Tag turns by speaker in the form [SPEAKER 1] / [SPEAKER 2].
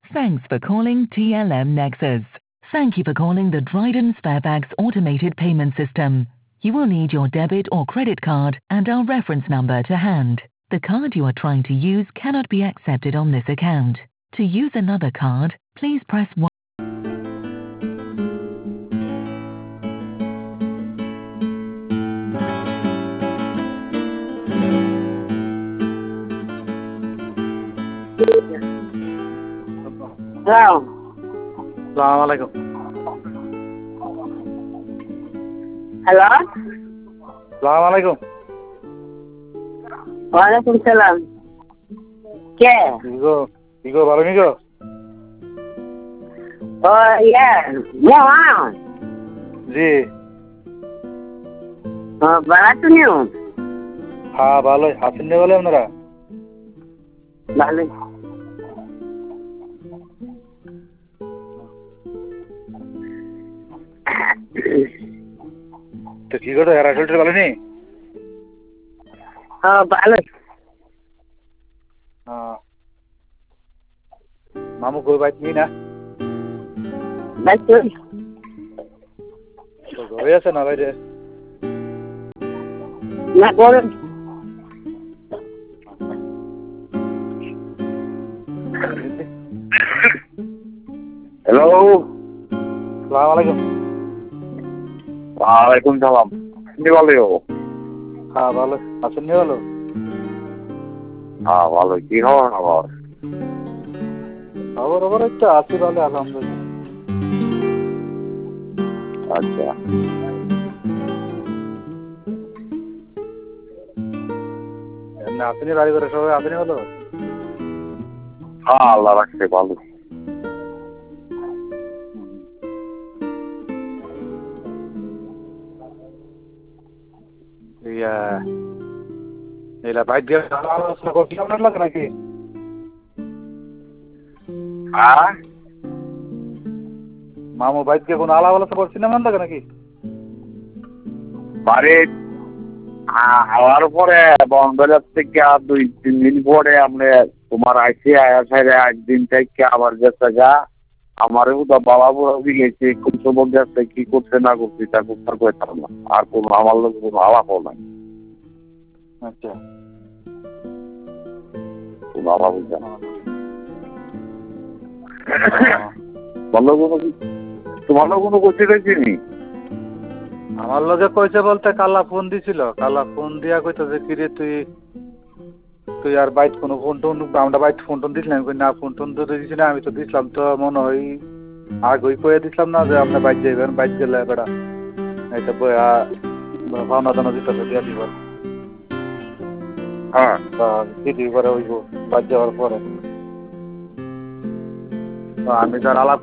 [SPEAKER 1] Thanks for calling TLM Nexus. Thank you for calling the Dryden Sparebags automated payment system. You will need your debit or credit card and our reference number to hand. The card you are trying to use cannot be accepted on this account. To use another card, please press 1.
[SPEAKER 2] Hello.
[SPEAKER 3] Assalamu alaikum.
[SPEAKER 2] Hello?
[SPEAKER 3] Assalamu alaikum.
[SPEAKER 2] Walaikum salam. ¿Qué?
[SPEAKER 3] Digo, ভালো নিগো?
[SPEAKER 2] Oh, yeah. Yeah.
[SPEAKER 3] জি।
[SPEAKER 2] ভালো নিও?
[SPEAKER 3] হ্যাঁ ভালোই। আছেন না বলে আপনারা?
[SPEAKER 2] ভালোই।
[SPEAKER 3] তো কি করে এরা শরীরটা ভালো নেই?
[SPEAKER 2] ভালোই।
[SPEAKER 3] মামু কই বাইক নি না?
[SPEAKER 2] বাইক কই?
[SPEAKER 3] তো ঘরে আছে না বাইরে?
[SPEAKER 2] না ঘরে।
[SPEAKER 4] হ্যালো,
[SPEAKER 3] আসসালামু আলাইকুম।
[SPEAKER 4] ওয়ালাইকুম সালাম। আপনি ভালো?
[SPEAKER 3] হ্যাঁ ভালো। আছেন না ভালো?
[SPEAKER 4] হ্যাঁ ভালো। কি খবর আমার?
[SPEAKER 3] খবর একটু আছি ভালো আলহামদুলিল্লাহ।
[SPEAKER 4] আচ্ছা।
[SPEAKER 3] এমনি আপনি বাড়ি করে সবাই আপনি ভালো?
[SPEAKER 4] হ্যাঁ আল্লাহ রাখছে ভালো।
[SPEAKER 3] এলা বাইক দিয়ে আলোচনা করছি আপনার লাগে নাকি?
[SPEAKER 4] হ্যাঁ
[SPEAKER 3] মামু বাইক দিয়ে কোনো আলাপ আলোচনা করছি না আপনার লাগে নাকি?
[SPEAKER 4] বাড়ি হওয়ার পরে বন্ধের থেকে 2-3 দিন পরে আপনি তোমার আইসি আয়া সাইডে একদিন থেকে আবার গেছে গা আমারও তো বাবা বুড়া গেছে কোন সময় গেছে কি করছে না করছে তা করতে কইতাম না আর কোনো আমার লোক কোনো আলাপও নাই।
[SPEAKER 3] আচ্ছা
[SPEAKER 4] কোনো আলাপ বুঝছে না বললো তোমার লোক কোনো করতে গেছিনি?
[SPEAKER 3] আমার লগে কইছে বলতে কালা ফোন দিছিল, কালা ফোন দিয়া কইতেছে কিরে তুই আর বাইক কোনো ফোন টোন আমরা বাইক ফোন টোন দিছিলাম না ফোন টোন তো দিছি না আমি তো দিছিলাম তো মনে হয় আগেই কয়ে দিছিলাম না যে আপনি বাইক যাইবেন বাইক গেলে বেড়া এইটা বইয়া ভাওনা দানা দিতেছে দিয়া দিবার
[SPEAKER 4] হ্যাঁ
[SPEAKER 3] দিদি করে হইব বাইক যাওয়ার পরে আমি তার আলাপ